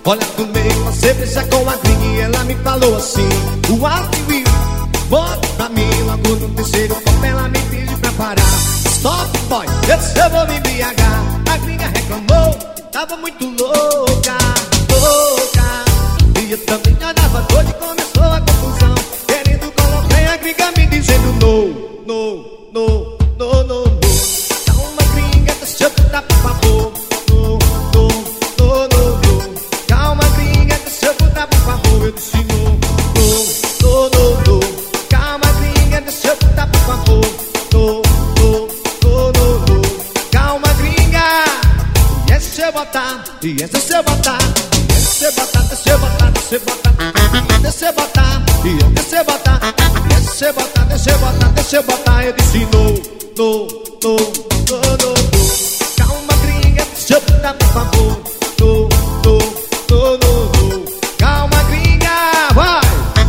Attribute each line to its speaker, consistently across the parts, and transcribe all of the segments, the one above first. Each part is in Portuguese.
Speaker 1: Olha, tomei uma cerveja com a gringa e ela me falou assim: o alto e bota pra mim. Logo no terceiro copo ela me pediu pra parar. Stop, boy, eu vou me embriagar. A gringa reclamou, tava muito louca, louca. E eu também andava doido e começou a confusão, querendo colocar a gringa me dizendo no, no, no, no, no, no. Calma, gringa, deixa eu botar, por favor. No, no, no, no, no. Calma, gringa, deixa eu botar, por favor. Eu disse no, no, no, no, no. Calma, gringa, deixa eu botar, por favor. No, no, no, no, no. Calma, gringa. E essa se eu botar, e essa se eu botar, e essa se eu botar, deixa eu botar, deixa eu botar, deixa eu botar, e essa se eu botar, e essa se eu botar, deixa eu botar, deixa eu botar. Eu disse no, no, no, no, no, no. Calma, gringa, deixa eu botar, por favor. No, no, no, no, no. Calma, gringa, vai!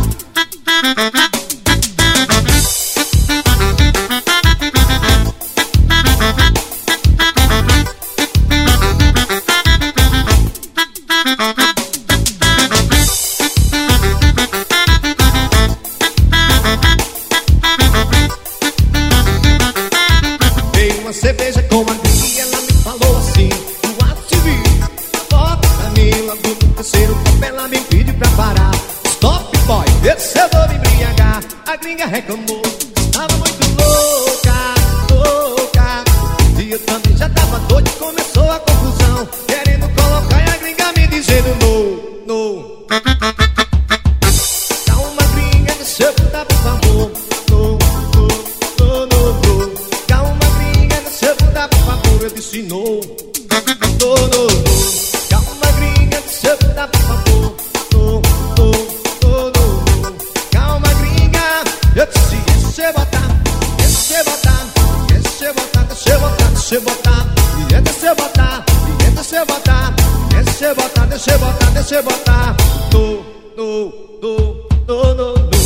Speaker 1: Uma cerveja com a gringa e ela me falou assim: o ato civil, bota pra mim. Logo no terceiro copo ela me pediu pra parar. Stop, boy, esse eu vou me embriagar. A gringa reclamou, estava muito louca, louca. E eu também já tava doido e começou a confusão, querendo colocar a gringa me dizendo no, no. Calma, gringa, deixa eu botar, por favor. No, no, no, no, no. Calma, por favor, eu disse no, no, no, no. Calma, gringa, deixa eu botar, por favor. No, no, no, no, no. Calma, gringa, eu disse deixa eu botar, deixa eu botar, deixa eu botar, deixa eu botar, deixa eu botar, e deixa eu botar, e deixa eu botar, deixa eu botar, deixa eu botar, deixa eu botar. No, no, no, no, no, no.